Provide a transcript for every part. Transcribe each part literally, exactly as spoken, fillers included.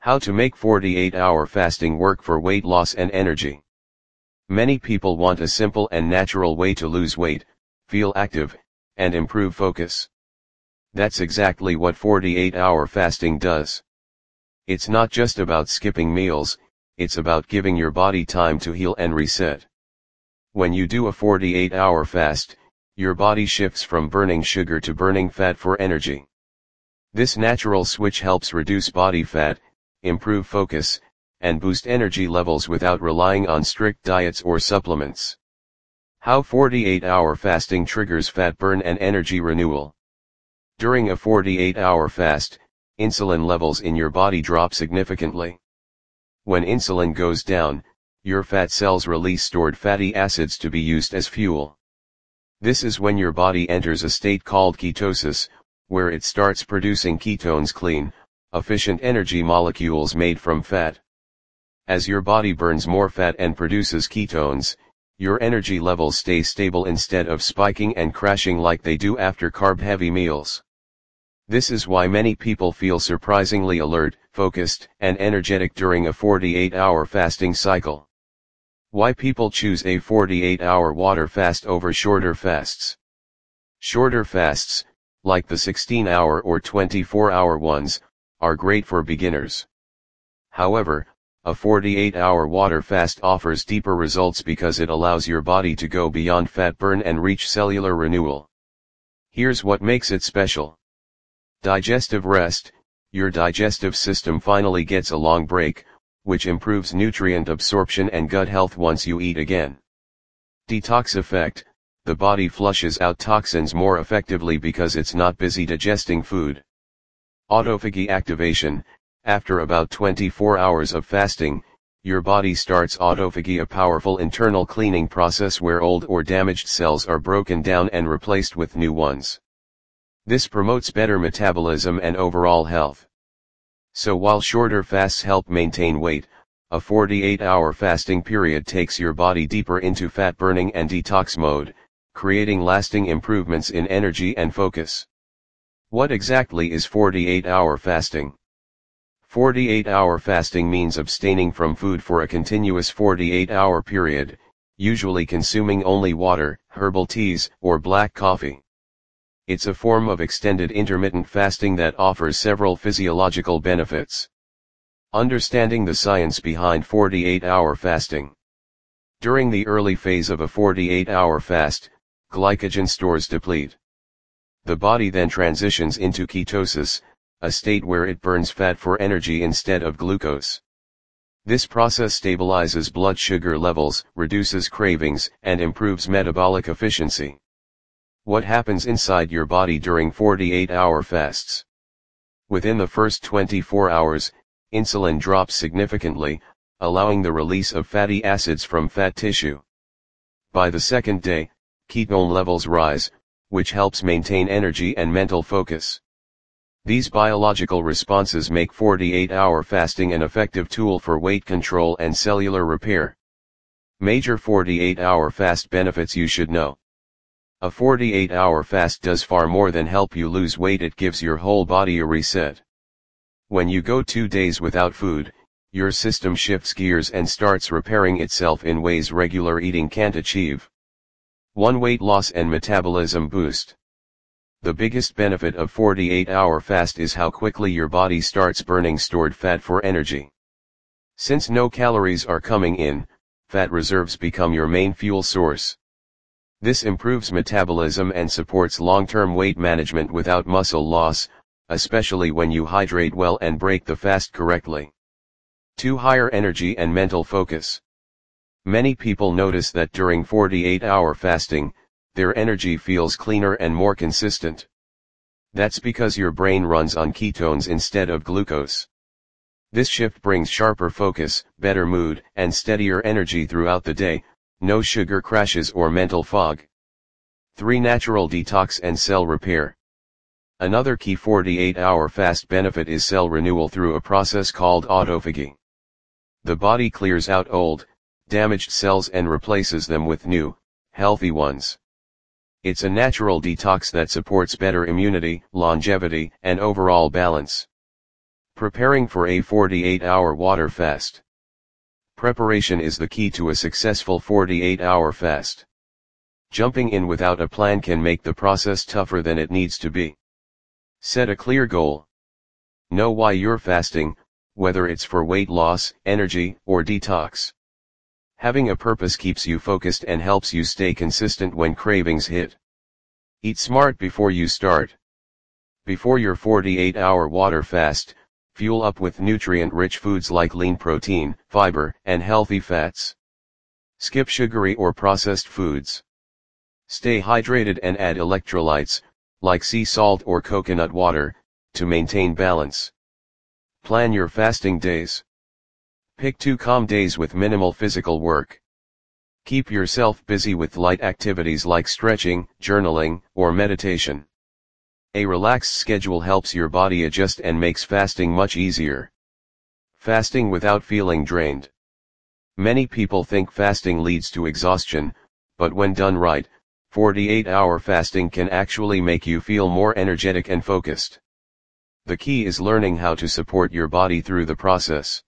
How to make forty-eight hour fasting work for weight loss and energy. Many people want a simple and natural way to lose weight, feel active, and improve focus. That's exactly what forty-eight hour fasting does. It's not just about skipping meals, it's about giving your body time to heal and reset. When you do a forty-eight hour fast, your body shifts from burning sugar to burning fat for energy. This natural switch helps reduce body fat, improve focus, and boost energy levels without relying on strict diets or supplements. How forty-eight hour fasting triggers fat burn and energy renewal. During a forty-eight hour fast, insulin levels in your body drop significantly. When insulin goes down, your fat cells release stored fatty acids to be used as fuel. This is when your body enters a state called ketosis, where it starts producing ketones, clean, efficient energy molecules made from fat. As your body burns more fat and produces ketones, your energy levels stay stable instead of spiking and crashing like they do after carb-heavy meals. This is why many people feel surprisingly alert, focused, and energetic during a forty-eight hour fasting cycle. Why people choose a forty-eight hour water fast over shorter fasts. Shorter fasts, like the sixteen hour or twenty-four hour ones, are great for beginners. However, a forty-eight hour water fast offers deeper results because it allows your body to go beyond fat burn and reach cellular renewal. Here's what makes it special. Digestive rest. Your digestive system finally gets a long break, which improves nutrient absorption and gut health once you eat again. Detox effect. The body flushes out toxins more effectively because it's not busy digesting food. Autophagy activation. After about twenty-four hours of fasting, your body starts autophagy, a powerful internal cleaning process where old or damaged cells are broken down and replaced with new ones. This promotes better metabolism and overall health. So while shorter fasts help maintain weight, a forty-eight hour fasting period takes your body deeper into fat burning and detox mode, creating lasting improvements in energy and focus. What exactly is forty-eight hour fasting? forty-eight hour fasting means abstaining from food for a continuous forty-eight hour period, usually consuming only water, herbal teas, or black coffee. It's a form of extended intermittent fasting that offers several physiological benefits. Understanding the science behind forty-eight hour fasting. During the early phase of a forty-eight hour fast, glycogen stores deplete. The body then transitions into ketosis, a state where it burns fat for energy instead of glucose. This process stabilizes blood sugar levels, reduces cravings, and improves metabolic efficiency. What happens inside your body during forty-eight hour fasts? Within the first twenty-four hours, insulin drops significantly, allowing the release of fatty acids from fat tissue. By the second day, ketone levels rise, which helps maintain energy and mental focus. These biological responses make forty-eight hour fasting an effective tool for weight control and cellular repair. Major forty-eight hour fast benefits you should know. A forty-eight hour fast does far more than help you lose weight, it gives your whole body a reset. When you go two days without food, your system shifts gears and starts repairing itself in ways regular eating can't achieve. one Weight loss and metabolism boost. The biggest benefit of forty-eight hour fast is how quickly your body starts burning stored fat for energy. Since no calories are coming in, fat reserves become your main fuel source. This improves metabolism and supports long-term weight management without muscle loss, especially when you hydrate well and break the fast correctly. two Higher energy and mental focus. Many people notice that during forty-eight hour fasting, their energy feels cleaner and more consistent. That's because your brain runs on ketones instead of glucose. This shift brings sharper focus, better mood, and steadier energy throughout the day. No sugar crashes or mental fog. three Natural detox and cell repair. Another key forty-eight hour fast benefit is cell renewal through a process called autophagy. The body clears out old, damaged cells and replaces them with new, healthy ones. It's a natural detox that supports better immunity, longevity, and overall balance. Preparing for a forty-eight hour water fast. Preparation is the key to a successful forty-eight hour fast. Jumping in without a plan can make the process tougher than it needs to be. Set a clear goal. Know why you're fasting, whether it's for weight loss, energy, or detox. Having a purpose keeps you focused and helps you stay consistent when cravings hit. Eat smart before you start. Before your forty-eight hour water fast, fuel up with nutrient-rich foods like lean protein, fiber, and healthy fats. Skip sugary or processed foods. Stay hydrated and add electrolytes, like sea salt or coconut water, to maintain balance. Plan your fasting days. Pick two calm days with minimal physical work. Keep yourself busy with light activities like stretching, journaling, or meditation. A relaxed schedule helps your body adjust and makes fasting much easier. Fasting without feeling drained. Many people think fasting leads to exhaustion, but when done right, forty-eight hour fasting can actually make you feel more energetic and focused. The key is learning how to support your body through the process.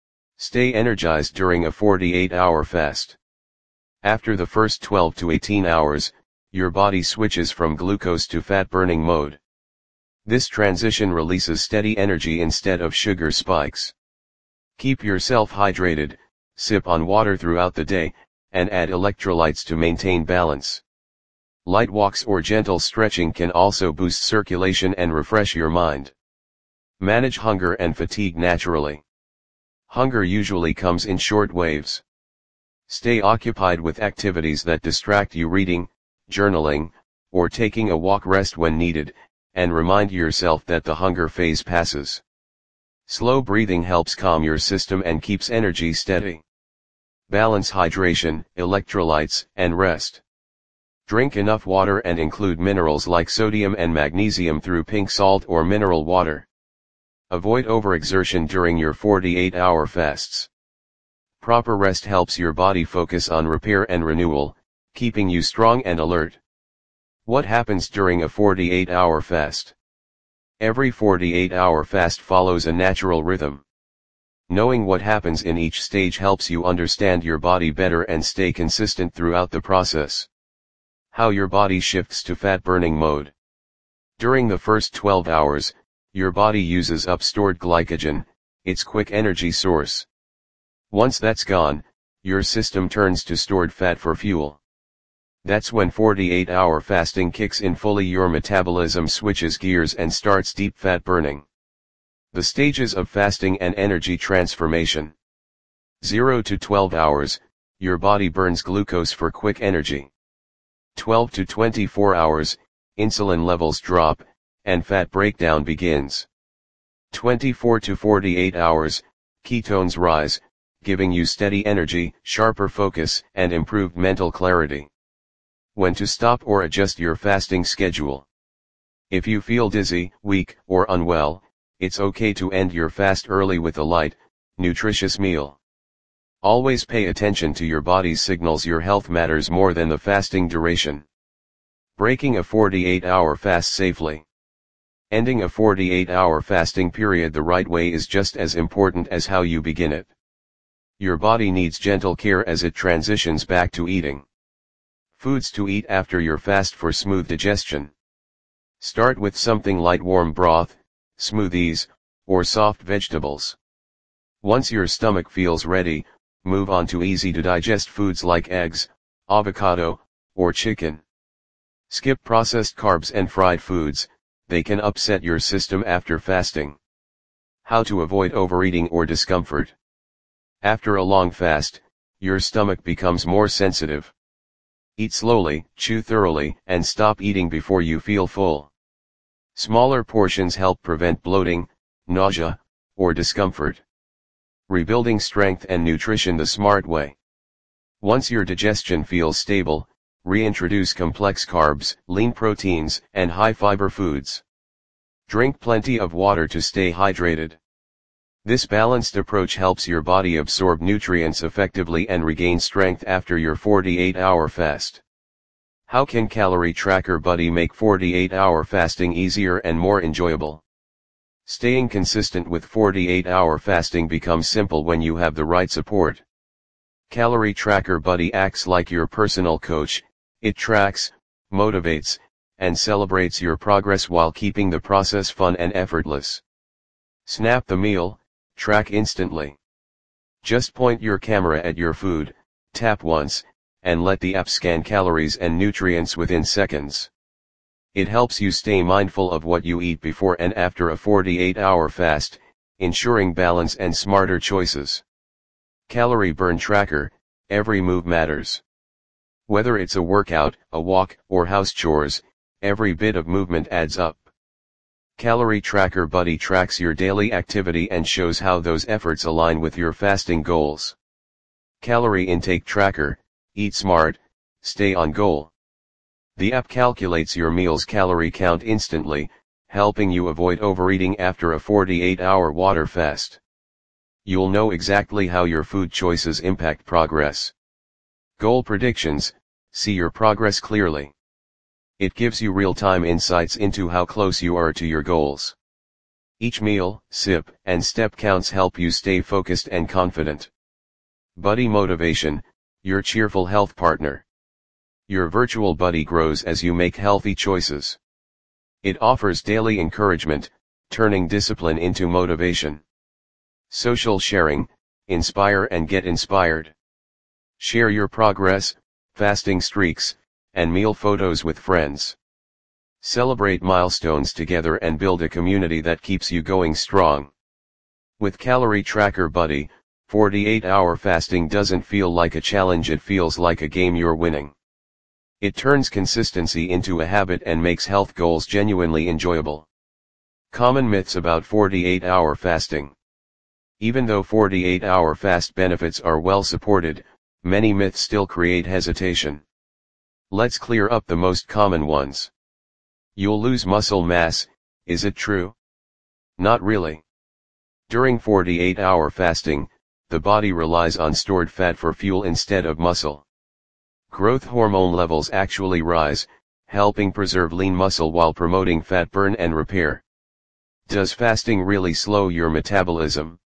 Stay energized during a forty-eight hour fast. After the first twelve to eighteen hours, your body switches from glucose to fat-burning mode. This transition releases steady energy instead of sugar spikes. Keep yourself hydrated, sip on water throughout the day, and add electrolytes to maintain balance. Light walks or gentle stretching can also boost circulation and refresh your mind. Manage hunger and fatigue naturally. Hunger usually comes in short waves. Stay occupied with activities that distract you, reading, journaling, or taking a walk. Rest when needed, and remind yourself that the hunger phase passes. Slow breathing helps calm your system and keeps energy steady. Balance hydration, electrolytes, and rest. Drink enough water and include minerals like sodium and magnesium through pink salt or mineral water. Avoid overexertion during your forty-eight hour fasts. Proper rest helps your body focus on repair and renewal, keeping you strong and alert. What happens during a forty-eight hour fast? Every forty-eight hour fast follows a natural rhythm. Knowing what happens in each stage helps you understand your body better and stay consistent throughout the process. How your body shifts to fat-burning mode. During the first twelve hours, your body uses up stored glycogen, its quick energy source. Once that's gone, your system turns to stored fat for fuel. That's when forty-eight hour fasting kicks in fully. Your metabolism switches gears and starts deep fat burning. The stages of fasting and energy transformation. zero to twelve hours, your body burns glucose for quick energy. twelve to twenty-four hours, insulin levels drop, and fat breakdown begins. twenty-four to forty-eight hours, ketones rise, giving you steady energy, sharper focus, and improved mental clarity. When to stop or adjust your fasting schedule. If you feel dizzy, weak, or unwell, it's okay to end your fast early with a light, nutritious meal. Always pay attention to your body's signals. Your health matters more than the fasting duration. Breaking a forty-eight hour fast safely. Ending a forty-eight hour fasting period the right way is just as important as how you begin it. Your body needs gentle care as it transitions back to eating. Foods to eat after your fast for smooth digestion. Start with something light: warm broth, smoothies, or soft vegetables. Once your stomach feels ready, move on to easy to digest foods like eggs, avocado, or chicken. Skip processed carbs and fried foods, they can upset your system after fasting. How to avoid overeating or discomfort. After a long fast, your stomach becomes more sensitive. Eat slowly, chew thoroughly, and stop eating before you feel full. Smaller portions help prevent bloating, nausea, or discomfort. Rebuilding strength and nutrition the smart way. Once your digestion feels stable, reintroduce complex carbs, lean proteins, and high-fiber foods. Drink plenty of water to stay hydrated. This balanced approach helps your body absorb nutrients effectively and regain strength after your forty-eight hour fast. How can Calorie Tracker Buddy make forty-eight hour fasting easier and more enjoyable? Staying consistent with forty-eight hour fasting becomes simple when you have the right support. Calorie Tracker Buddy acts like your personal coach. It tracks, motivates, and celebrates your progress while keeping the process fun and effortless. Snap the meal, track instantly. Just point your camera at your food, tap once, and let the app scan calories and nutrients within seconds. It helps you stay mindful of what you eat before and after a forty-eight hour fast, ensuring balance and smarter choices. Calorie Burn Tracker, every move matters. Whether it's a workout, a walk, or house chores, every bit of movement adds up. Calorie Tracker Buddy tracks your daily activity and shows how those efforts align with your fasting goals. Calorie Intake Tracker, eat smart, stay on goal. The app calculates your meal's calorie count instantly, helping you avoid overeating after a forty-eight hour water fast. You'll know exactly how your food choices impact progress. Goal Predictions, see your progress clearly. It gives you real-time insights into how close you are to your goals. Each meal, sip, and step counts help you stay focused and confident. Buddy Motivation, your cheerful health partner. Your virtual buddy grows as you make healthy choices. It offers daily encouragement, turning discipline into motivation. Social Sharing, inspire and get inspired. Share your progress, fasting streaks, and meal photos with friends. Celebrate milestones together and build a community that keeps you going strong. With Calorie Tracker Buddy, forty-eight hour fasting doesn't feel like a challenge, it feels like a game you're winning. It turns consistency into a habit and makes health goals genuinely enjoyable. Common myths about forty-eight hour fasting. Even though forty-eight hour fast benefits are well supported, many myths still create hesitation. Let's clear up the most common ones. You'll lose muscle mass, is it true? Not really. During forty-eight hour fasting, the body relies on stored fat for fuel instead of muscle. Growth hormone levels actually rise, helping preserve lean muscle while promoting fat burn and repair. Does fasting really slow your metabolism?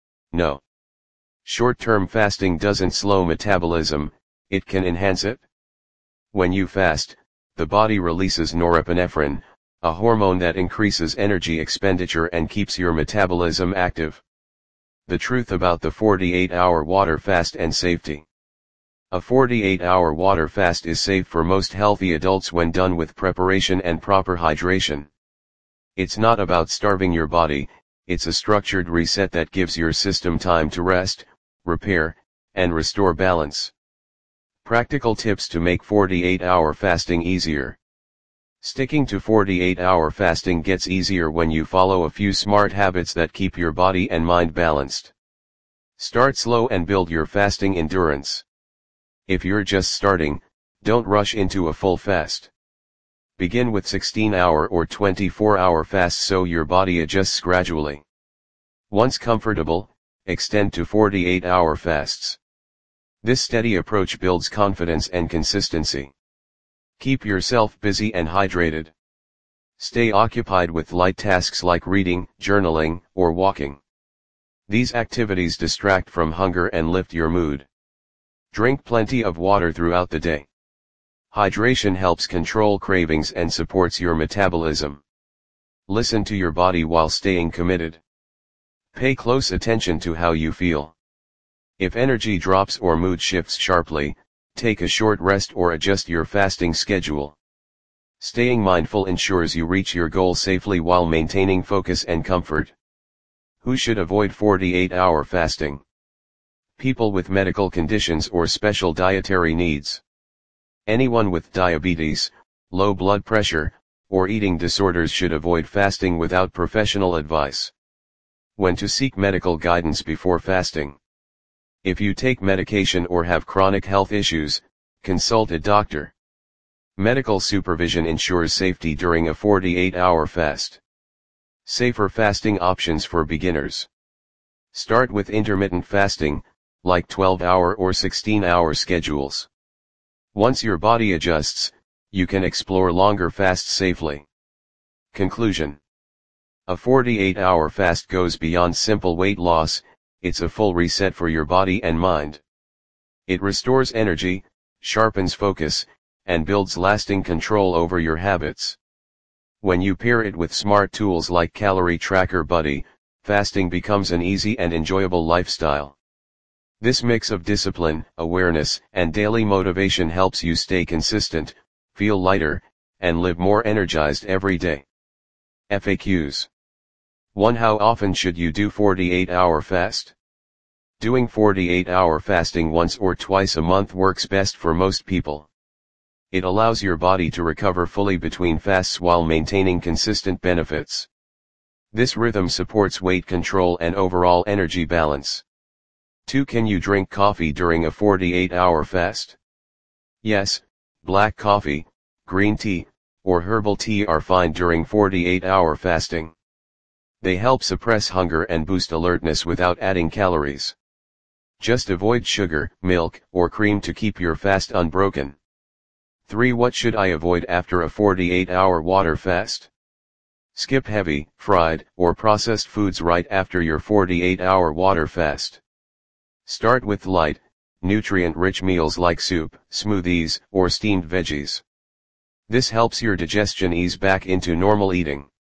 No. Short-term fasting doesn't slow metabolism, it can enhance it. When you fast, the body releases norepinephrine, a hormone that increases energy expenditure and keeps your metabolism active. The truth about the forty-eight hour water fast and safety. A forty-eight hour water fast is safe for most healthy adults when done with preparation and proper hydration. It's not about starving your body, it's a structured reset that gives your system time to rest, repair, and restore balance. Practical tips to make forty-eight hour fasting easier. Sticking to forty-eight hour fasting gets easier when you follow a few smart habits that keep your body and mind balanced. Start slow and build your fasting endurance. If you're just starting, don't rush into a full fast. Begin with sixteen hour or twenty-four hour fasts so your body adjusts gradually. Once comfortable, extend to forty-eight hour fasts. This steady approach builds confidence and consistency. Keep yourself busy and hydrated. Stay occupied with light tasks like reading, journaling, or walking. These activities distract from hunger and lift your mood. Drink plenty of water throughout the day. Hydration helps control cravings and supports your metabolism. Listen to your body while staying committed. Pay close attention to how you feel. If energy drops or mood shifts sharply, take a short rest or adjust your fasting schedule. Staying mindful ensures you reach your goal safely while maintaining focus and comfort. Who should avoid forty-eight hour fasting? People with medical conditions or special dietary needs. Anyone with diabetes, low blood pressure, or eating disorders should avoid fasting without professional advice. When to seek medical guidance before fasting. If you take medication or have chronic health issues, consult a doctor. Medical supervision ensures safety during a forty-eight hour fast. Safer fasting options for beginners. Start with intermittent fasting, like twelve hour or sixteen hour schedules. Once your body adjusts, you can explore longer fasts safely. Conclusion. A forty-eight hour fast goes beyond simple weight loss, it's a full reset for your body and mind. It restores energy, sharpens focus, and builds lasting control over your habits. When you pair it with smart tools like Calorie Tracker Buddy, fasting becomes an easy and enjoyable lifestyle. This mix of discipline, awareness, and daily motivation helps you stay consistent, feel lighter, and live more energized every day. F A Qs. one How often should you do forty-eight hour fast? Doing forty-eight hour fasting once or twice a month works best for most people. It allows your body to recover fully between fasts while maintaining consistent benefits. This rhythm supports weight control and overall energy balance. two Can you drink coffee during a forty-eight hour fast? Yes, black coffee, green tea, or herbal tea are fine during forty-eight hour fasting. They help suppress hunger and boost alertness without adding calories. Just avoid sugar, milk, or cream to keep your fast unbroken. three What should I avoid after a forty-eight hour water fast? Skip heavy, fried, or processed foods right after your forty-eight hour water fast. Start with light, nutrient-rich meals like soup, smoothies, or steamed veggies. This helps your digestion ease back into normal eating.